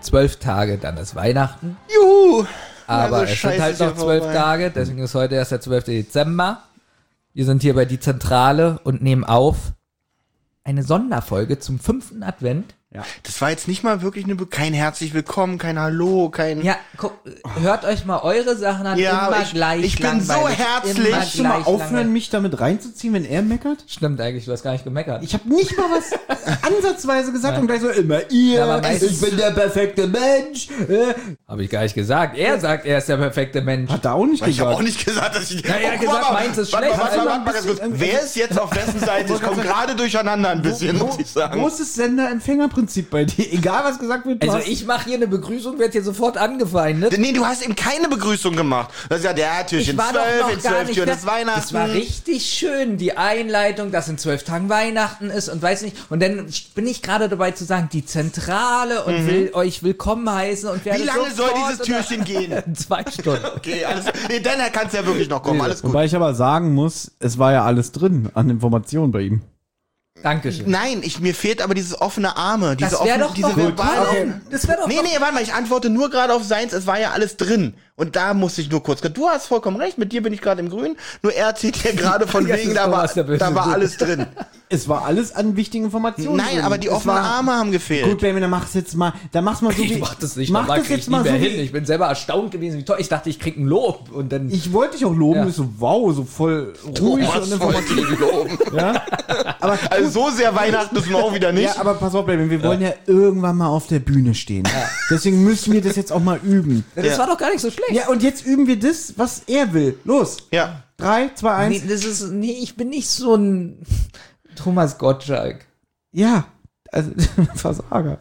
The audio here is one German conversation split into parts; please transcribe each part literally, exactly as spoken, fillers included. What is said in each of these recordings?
zwölf Tage, dann ist Weihnachten. Juhu! Aber Also es sind halt noch zwölf Tage, deswegen ist heute erst der zwölfte Dezember. Wir sind hier bei die Zentrale und nehmen auf eine Sonderfolge zum fünften Advent. Ja. Das war jetzt nicht mal wirklich eine, kein herzlich willkommen, kein Hallo, kein... Ja, guck, hört euch mal eure Sachen an, ja, immer ich, gleich ich bin so langweilig, herzlich. immer Kannst du mal gleich aufhören, langweilig. mich damit reinzuziehen, wenn er meckert? Stimmt eigentlich, du hast gar nicht gemeckert. Ich habe nicht mal was ansatzweise gesagt und gleich so immer ihr, Ja, aber meistens- ich bin der perfekte Mensch. Äh, Habe ich gar nicht gesagt. Er sagt, er ist der perfekte Mensch. Hat er auch nicht Ich habe gesagt. auch nicht gesagt, dass ich... Ja, er hat guck gesagt, mal, meins ist warte, schlecht. Warte, Also warte, ein warte, ganz kurz. bisschen- Wer ist jetzt auf wessen Seite? Ich komme gerade durcheinander ein bisschen, muss ich sagen. Großes Sender-Empfänger-Prinzip bei dir. Egal, was gesagt wird, du Also hast- ich mache hier eine Begrüßung, werde hier sofort angefeindet. Nee, du hast eben keine Begrüßung gemacht. Das ist ja der Türchen Ich war doch zwölf, noch in gar zwölf nicht Türen da. ist Weihnachten. Das war richtig schön, die Einleitung, dass in zwölf Tagen Weihnachten ist und weiß nicht. Und dann bin ich gerade dabei zu sagen, die Zentrale und will euch willkommen heißen und werde Wie lange soll sofort dieses Türchen gehen? Zwei Stunden. Okay, alles. Nee, dann kann es ja wirklich noch kommen. Alles gut. Wobei ich aber sagen muss, es war ja alles drin an Informationen bei ihm. Dankeschön. Nein, ich, mir fehlt aber dieses offene Arme. Diese Das wäre offene, doch diese noch verbale- okay. Das wäre doch Nee, noch nee, warte mal, ich antworte nur gerade auf seins, es war ja alles drin. Und da musste ich nur kurz, du hast vollkommen recht, mit dir bin ich gerade im Grün, nur er erzählt hier gerade von Ja, wegen, das ist da war, Thomas, der Böse. da war alles drin. Es war alles an wichtigen Informationen Nein, drin. aber die Es offenen war- Arme haben gefehlt. Gut, Baby, dann mach's jetzt mal, dann mach's mal so wie... Ich mach das nicht, mach da das krieg ich jetzt nie mal mehr so hin. wie... Ich bin selber erstaunt gewesen, wie toll. Ich dachte, ich krieg ein Lob und dann. Ich wollte dich auch loben, Ja. ich so wow, so voll ruhig Was und wollte informativ. ich loben? Ja? Aber, Also so sehr Weihnachten ist mir auch wieder nicht. ja, aber pass auf, Baby, wir wollen ja irgendwann mal auf der Bühne stehen. Deswegen müssen wir das jetzt auch mal üben. das Ja. war doch gar nicht so schlecht. Ja, und jetzt üben wir das, was er will. Los. Ja. Drei, zwei, eins. Nee, das ist, nee, ich bin nicht so ein Thomas Gottschalk. Ja. Also, Versager.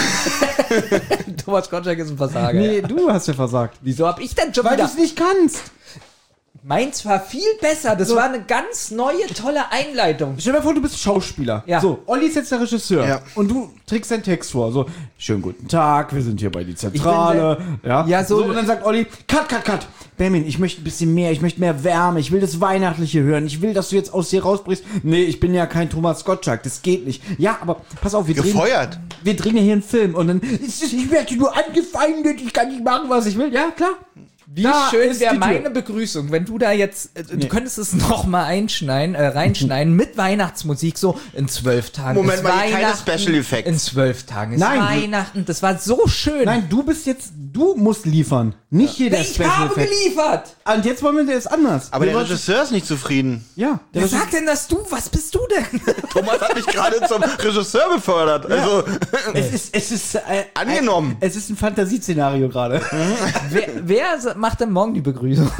Thomas Gottschalk ist ein Versager. Nee, Ja. du hast ja versagt. Wieso hab ich denn schon Weil du wieder? es nicht kannst. Meins war viel besser. Das So. war eine ganz neue, tolle Einleitung. Stell dir mal vor, du bist Schauspieler. Ja. So, Olli ist jetzt der Regisseur. Ja. Und du trägst deinen Text vor. So, schönen guten Tag, wir sind hier bei die Zentrale. Ja, Ja, so- Und dann sagt Olli, cut, cut, cut. Benjamin, ich möchte ein bisschen mehr, ich möchte mehr Wärme, ich will das Weihnachtliche hören, ich will, dass du jetzt aus dir rausbrichst. Nee, ich bin ja kein Thomas Gottschalk, das geht nicht. Ja, aber pass auf, wir drehen, Gefeuert. wir drehen ja hier einen Film und dann ist es, ich werde nur angefeindet, ich kann nicht machen, was ich will. Ja, klar. Wie Da schön ist wäre die Tür. meine Begrüßung, wenn du da jetzt, äh, Nee. du könntest es noch mal einschneiden, äh, reinschneiden mit Weihnachtsmusik, so in zwölf Tagen Moment ist mal, hier keine Weihnachten. Special Effects. In zwölf Tagen ist Nein, du- Weihnachten. Das war so schön. Nein, du bist jetzt, du musst liefern, nicht hier der ich Special habe Effect. geliefert. Und jetzt wollen wir das anders. Aber wir der wollen- Regisseur ist nicht zufrieden. Ja, der Wer Regisseur- sagt denn das du? Was bist du denn? Thomas hat mich gerade zum Regisseur befördert. Also, Es ist, es ist äh, Angenommen. Ein, es ist ein Fantasieszenario gerade. wer, wer sa- macht denn morgen die Begrüßung?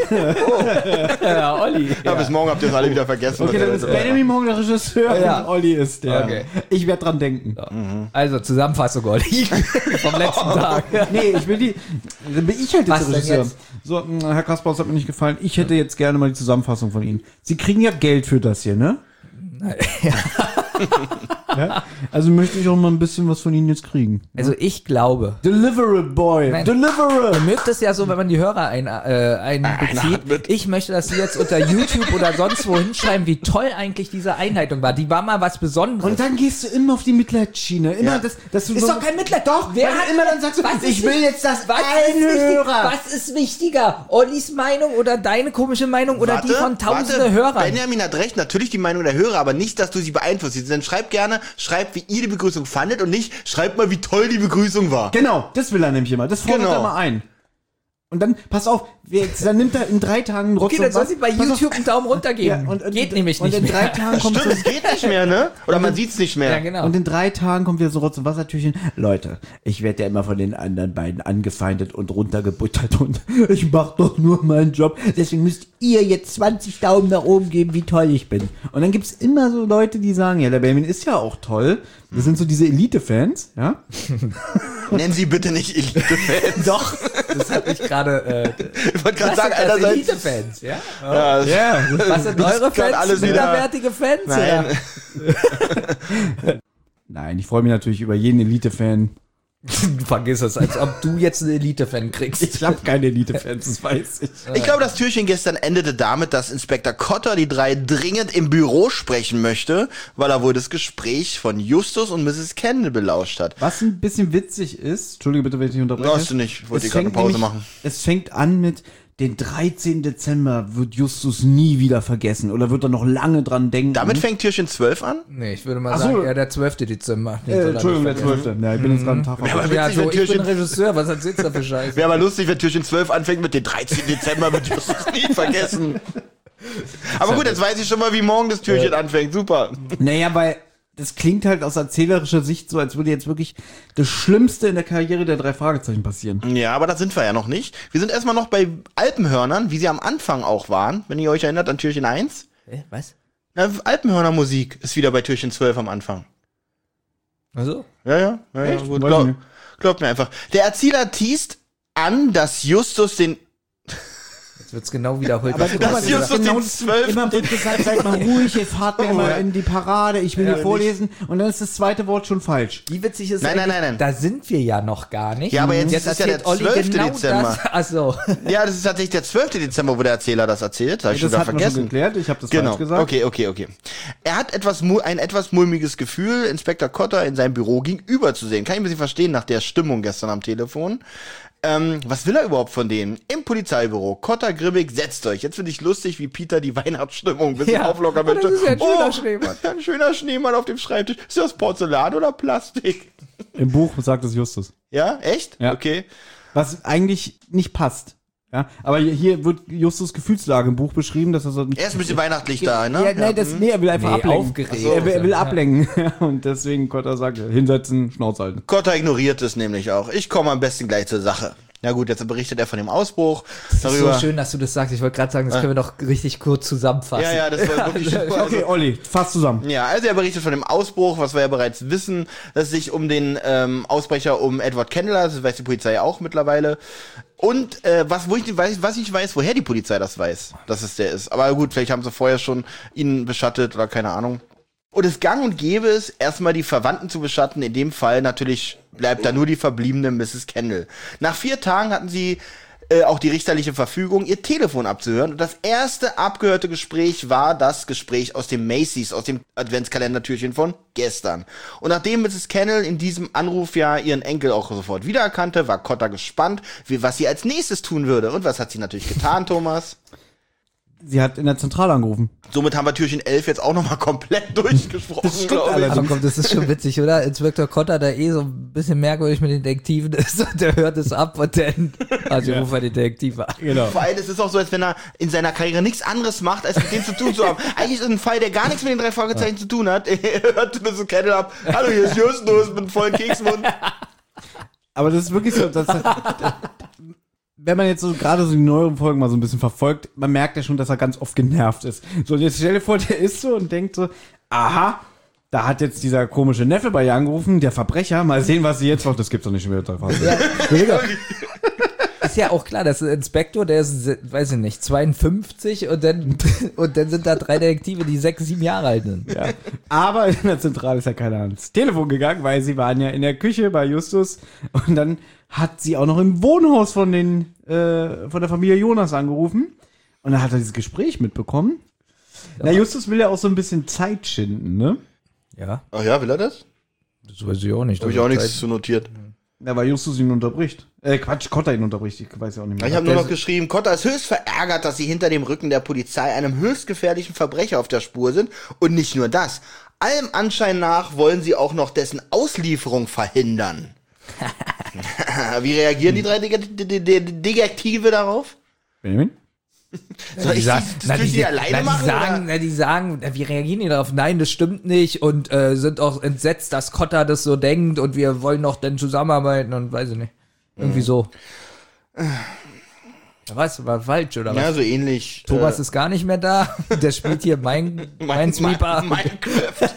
ja, Olli. ja, bis morgen habt ihr es alle wieder vergessen. Okay, dann ist Benjamin morgen der Regisseur Ja. und Olli ist der. Okay. Ich werde dran denken. Also, Zusammenfassung, Olli. Vom letzten Tag. Nee, ich will die. Dann bin ich halt Was jetzt der denn Regisseur. jetzt? So, mh, Herr Kaspar, das hat mir nicht gefallen. Ich hätte jetzt gerne mal die Zusammenfassung von Ihnen. Sie kriegen ja Geld für das hier, ne? Ja? Also möchte ich auch mal ein bisschen was von Ihnen jetzt kriegen. Also, ich glaube. Deliver it, boy. Nein. Deliver Ihr it. mögt es ja so, wenn man die Hörer ein, äh, einbezieht. Ich möchte, dass sie jetzt unter YouTube oder sonst wo hinschreiben, wie toll eigentlich diese Einleitung war. Die war mal was Besonderes. Und dann gehst du immer auf die Mitleidsschiene. Immer Ja. das, dass du ist so, doch kein Mitleid. Doch, Wer weil du hat immer dann sagst, du, was ist ich will wichtig- jetzt das was eine ist wichtig, Hörer. Was ist wichtiger? Ollis Meinung oder deine komische Meinung oder die von tausende warte. Hörern? Benjamin hat recht, natürlich die Meinung der Hörer, aber nicht, dass du sie beeinflusst. Dann schreibt gerne, schreibt, wie ihr die Begrüßung fandet und nicht, schreibt mal, wie toll die Begrüßung war. Genau, das will er nämlich immer. Das fordert Genau. er mal ein. Und dann, pass auf, wir, jetzt, dann nimmt er in drei Tagen Okay, dann soll sie bei Pass auf. YouTube einen Daumen runter geben. Ja, und, und, Geht nämlich und nicht in drei mehr. Tagen kommt Stimmt, so, es geht nicht mehr, ne? Oder man sieht's nicht mehr. Ja, genau. und in drei Tagen kommt wieder so Rotz- und Wassertürchen. Leute, ich werde ja immer von den anderen beiden angefeindet und runtergebuttert und ich mach doch nur meinen Job. Deswegen müsst ihr jetzt zwanzig Daumen nach oben geben, wie toll ich bin. Und dann gibt's immer so Leute, die sagen, ja, der Benjamin ist ja auch toll. Das sind so diese Elite-Fans, ja? Nennen Sie bitte nicht Elite-Fans. Doch, das hat mich gerade. Äh, Ich wollte gerade was sagen, sind das einerseits... Elite-Fans, ja? Ja, das- Ja. Was sind Das eure kann Fans? alles wieder- Minderwertige Fans? Nein. Oder? Nein, ich freue mich natürlich über jeden Elite-Fan. Vergiss es, als ob du jetzt einen Elite-Fan kriegst. Ich habe keine Elite-Fans, das weiß ich. Ich glaube, das Türchen gestern endete damit, dass Inspektor Cotter die drei dringend im Büro sprechen möchte, weil er wohl das Gespräch von Justus und Misses Kendall belauscht hat. Was ein bisschen witzig ist, Entschuldige bitte, wenn ich dich unterbreche. Brauchst du nicht, ich wollte Es dir gerade eine fängt Pause nämlich- machen. Es fängt an mit, den dreizehnten Dezember wird Justus nie wieder vergessen oder wird er noch lange dran denken. Damit fängt Türchen zwölf an? Nee, ich würde mal Ach so. sagen, eher der zwölfte Dezember. Den äh, soll er Entschuldigung, der nicht vergessen. zwölfte. Ja, ich bin jetzt gerade einen Tag Ja, aber verpasst. Ja, witzig, so, wenn ich bin Türchen, Regisseur, was erzählst du da für Scheiße? wäre aber lustig, wenn Türchen zwölf anfängt mit dem dreizehnten Dezember, wird Justus nie vergessen. Aber gut, jetzt weiß ich schon mal, wie morgen das Türchen anfängt. Super. Naja, weil das klingt halt aus erzählerischer Sicht so, als würde jetzt wirklich das Schlimmste in der Karriere der drei Fragezeichen passieren. Ja, aber da sind wir ja noch nicht. Wir sind erstmal noch bei Alpenhörnern, wie sie am Anfang auch waren, wenn ihr euch erinnert an Türchen eins. Hä, was? Na, Alpenhörnermusik ist wieder bei Türchen zwölf am Anfang. Also? Ja, ja, ja, ja Echt? gut. Weiß Glaub, nicht. glaubt mir einfach. Der Erzähler teast an, dass Justus den... Jetzt wird's genau wiederholt. Aber was du guck mal, gerade das gesagt ist hast. Justus den zwölften Immer wird gesagt, seid mal ruhig, jetzt fahrt mir Oh, immer ja. in die Parade, ich will Ja, hier vorlesen und dann ist das zweite Wort schon falsch. Wie witzig ist Nein, nein, eigentlich, nein, nein. da sind wir ja noch gar nicht. Ja, aber jetzt ist es ja erzählt der Olli zwölfte genau Dezember. Das. Achso. Ja, das ist tatsächlich der zwölfte Dezember, wo der Erzähler das erzählt. Das habe ich schon Das wieder hatten wir schon vergessen. geklärt, ich habe das Genau. falsch gesagt. Okay, okay, okay. Er hat etwas mu- ein etwas mulmiges Gefühl, Inspektor Cotter in seinem Büro gegenüber zu sehen. Kann ich ein bisschen verstehen nach der Stimmung gestern am Telefon. Ähm, was will er überhaupt von denen? Im Polizeibüro. Cotter grimmig, setzt euch. Jetzt finde ich lustig, wie Peter die Weihnachtsstimmung ein bisschen Ja. auflockern Oh, möchte. das ist ja ein schöner Oh, Schneemann. Ein schöner Schneemann auf dem Schreibtisch. Ist das Porzellan oder Plastik? Im Buch sagt es Justus. Ja, echt? Ja. Okay. Was eigentlich nicht passt. Ja, aber hier- hier wird Justus Gefühlslage im Buch beschrieben, dass er so... Er ist ein bisschen weihnachtlich da, ne? Ja, nee, das, nee, er will einfach Nee, ablenken. aufgeregt. Er will, er will Ja. ablenken. Und deswegen konnte er sagen, hinsetzen, Schnauze halten. Cotter ignoriert es nämlich auch. Ich komme am besten gleich zur Sache. Na gut, jetzt berichtet er von dem Ausbruch. Das ist darüber. so schön, dass du das sagst. Ich wollte gerade sagen, das können wir doch richtig kurz zusammenfassen. Ja, ja, das war wirklich super. Okay, Olli, fass zusammen. Ja, also er berichtet von dem Ausbruch, was wir ja bereits wissen, dass es sich um den ähm, Ausbrecher um Edward Kendall, das weiß die Polizei auch mittlerweile. Und äh, was, wo ich nicht weiß, was ich weiß, woher die Polizei das weiß, dass es der ist. Aber gut, vielleicht haben sie vorher schon ihn beschattet oder keine Ahnung. Und es gang und gäbe es, erstmal die Verwandten zu beschatten. In dem Fall natürlich bleibt da nur die verbliebene Misses Kendall. Nach vier Tagen hatten sie äh, auch die richterliche Verfügung, ihr Telefon abzuhören. Und das erste abgehörte Gespräch war das Gespräch aus dem Macy's, aus dem Adventskalendertürchen von gestern. Und nachdem Misses Kendall in diesem Anruf ja ihren Enkel auch sofort wiedererkannte, war Cotter gespannt, wie, was sie als nächstes tun würde. Und was hat sie natürlich getan, Thomas? Sie hat in der Zentrale angerufen. Somit haben wir Türchen elf jetzt auch nochmal komplett durchgesprochen, Das stimmt glaube ich. allerdings. Aber komm, das ist schon witzig, oder? Inspektor Cotter, der eh so ein bisschen merkwürdig mit den Detektiven ist, und der hört es ab und dann, also ruft er den Detektiv an. Genau. Vor allem, es ist auch so, als wenn er in seiner Karriere nichts anderes macht, als mit denen zu tun zu haben. Eigentlich ist es ein Fall, der gar nichts mit den drei Fragezeichen zu tun hat. Er hört mir so Kettle ab. Hallo, hier ist Justus mit einem vollen Keksmund. Aber das ist wirklich so, dass, wenn man jetzt so gerade so die neueren Folgen mal so ein bisschen verfolgt, man merkt ja schon, dass er ganz oft genervt ist. So, und jetzt stell dir vor, der ist so und denkt so, aha, da hat jetzt dieser komische Neffe bei ihr angerufen, der Verbrecher, mal sehen, was sie jetzt macht. Das gibt's doch nicht schon wieder. Ja, ist ja auch klar, dass ein Inspektor, der ist, weiß ich nicht, zweiundfünfzig und dann, und dann sind da drei Detektive, die sechs, sieben Jahre alt sind. Ja. Aber in der Zentrale ist ja keiner ans Telefon gegangen, weil sie waren ja in der Küche bei Justus und dann hat sie auch noch im Wohnhaus von den äh, von der Familie Jonas angerufen und dann hat er dieses Gespräch mitbekommen. Ja. Na, Justus will ja auch so ein bisschen Zeit schinden, ne? Ja, Ach ja, will er das? das weiß ich auch nicht. Habe ich auch nichts zu notiert. Ja, weil Justus ihn unterbricht. Äh, Quatsch, Cotter ihn unterbricht, ich weiß ja auch nicht mehr. Ich habe nur noch geschrieben, Cotter ist höchst verärgert, dass sie hinter dem Rücken der Polizei einem höchst gefährlichen Verbrecher auf der Spur sind. Und nicht nur das. Allem Anschein nach wollen sie auch noch dessen Auslieferung verhindern. Wie reagieren die drei Deg- De- De- De- Detektive darauf? Benjamin? Soll ich das, das durch die alleine na, die machen? sagen, oder? na, die sagen, na, wie reagieren die darauf? Nein, das stimmt nicht und äh, sind auch entsetzt, dass Cotter das so denkt und wir wollen noch dann zusammenarbeiten und weiß ich nicht. Irgendwie so. Da weißt du, war falsch, oder was? Ja, so ähnlich. Thomas äh, ist gar nicht mehr da. Der spielt hier mein, mein Sweeper. Mein, Minecraft.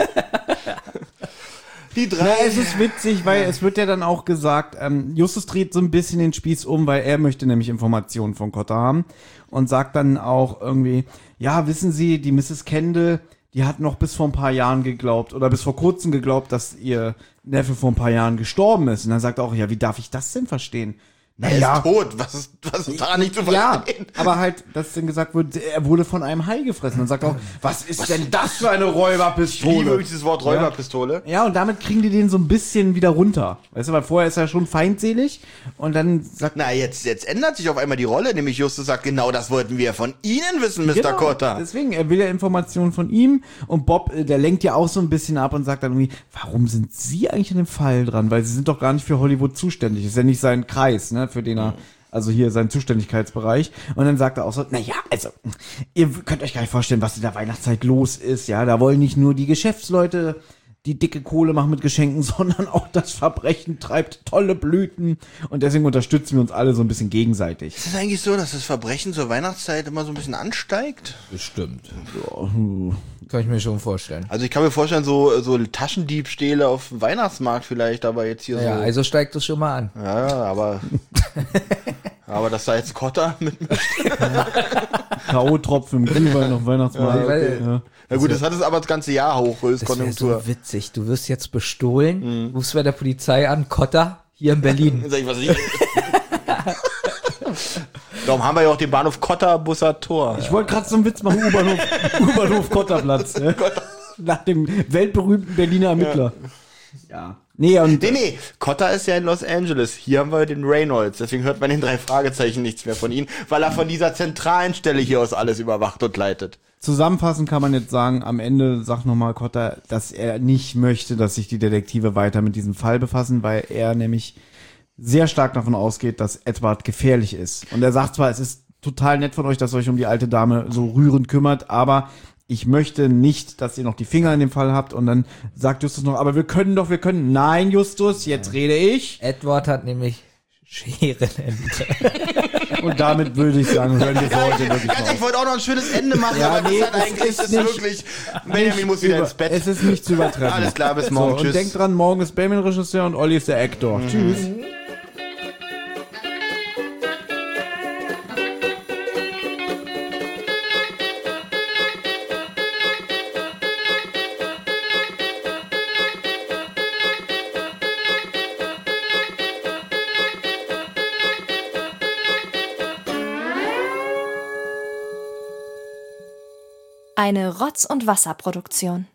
Die drei. Ja, es ist witzig, weil es wird ja dann auch gesagt, ähm, Justus dreht so ein bisschen den Spieß um, weil er möchte nämlich Informationen von Cotter haben und sagt dann auch irgendwie, ja, wissen Sie, die Misses Kendall, die hat noch bis vor ein paar Jahren geglaubt oder bis vor kurzem geglaubt, dass ihr Neffe vor ein paar Jahren gestorben ist. Und dann sagt er auch, ja, wie darf ich das denn verstehen? Er ist tot, was ist, was ist daran nicht zu Ja, verstehen? aber halt, dass dann gesagt wird, er wurde von einem Hai gefressen. Dann sagt er auch, was ist denn das für eine Ich liebe Räuberpistole? wirklich dieses Wort Räuberpistole. Ja, und damit kriegen die den so ein bisschen wieder runter. Weißt du, weil vorher ist er schon feindselig und dann sagt Na, jetzt, jetzt ändert sich auf einmal die Rolle, nämlich Justus sagt, genau das wollten wir von Ihnen wissen, Mister Genau, Cotta. deswegen, er will ja Informationen von ihm und Bob, äh, der lenkt ja auch so ein bisschen ab und sagt dann irgendwie, warum sind Sie eigentlich an dem Fall dran? Weil Sie sind doch gar nicht für Hollywood zuständig. Ist ja nicht sein Kreis, ne, für den er, also hier sein Zuständigkeitsbereich. Und dann sagt er auch so, naja, also, ihr könnt euch gar nicht vorstellen, was in der Weihnachtszeit los ist, ja, da wollen nicht nur die Geschäftsleute die dicke Kohle machen mit Geschenken, sondern auch das Verbrechen treibt tolle Blüten und deswegen unterstützen wir uns alle so ein bisschen gegenseitig. Ist es eigentlich so, dass das Verbrechen zur Weihnachtszeit immer so ein bisschen ansteigt? Bestimmt. Ja, hm. Kann ich mir schon vorstellen. Also ich kann mir vorstellen, so, so Taschendiebstähle auf dem Weihnachtsmarkt vielleicht, aber jetzt hier Ja, so... also steigt es schon mal an. Ja, aber... aber dass da jetzt Cotta mit... K O-Tropfen im Glühwein auf Weihnachtsmarkt. Ja, weil- ja. Na gut, das hat es aber das ganze Jahr hoch, Das wäre Höchstkonjunktur. so witzig. Du wirst jetzt bestohlen, rufst bei der Polizei an, Cotta, hier in Berlin. Sag ich, was ich... Darum haben wir ja auch den Bahnhof Cotta Busser Tor. Ich wollte gerade so einen Witz machen, U-Bahnhof, U-Bahnhof Kotterplatz. Ne? Nach dem weltberühmten Berliner Ermittler. Ja. Nee, und Nee, nee, Cotta ist ja in Los Angeles. Hier haben wir den Reynolds. Deswegen hört man in drei Fragezeichen nichts mehr von ihm, weil er von dieser zentralen Stelle hier aus alles überwacht und leitet. zusammenfassend kann man jetzt sagen, am Ende sagt nochmal Cotta, dass er nicht möchte, dass sich die Detektive weiter mit diesem Fall befassen, weil er nämlich sehr stark davon ausgeht, dass Edward gefährlich ist. Und er sagt zwar, es ist total nett von euch, dass ihr euch um die alte Dame so rührend kümmert, aber ich möchte nicht, dass ihr noch die Finger in dem Fall habt. Und dann sagt Justus noch, aber wir können doch, wir können. Nein, Justus, jetzt rede ich. Edward hat nämlich Scherenente. Und damit würde ich sagen, hören wir für heute wirklich Ganz, ich auf. wollte auch noch ein schönes Ende machen, Ja, aber nee, das hat es eigentlich, ist das ist nicht- wirklich, Benjamin muss wieder Über- ins Bett. Es ist nicht zu übertreffen. Alles klar, bis morgen, So, und tschüss. denkt dran, morgen ist Benjamin Regisseur und Olli ist der Actor. Tschüss. Eine Rotz- und Wasserproduktion.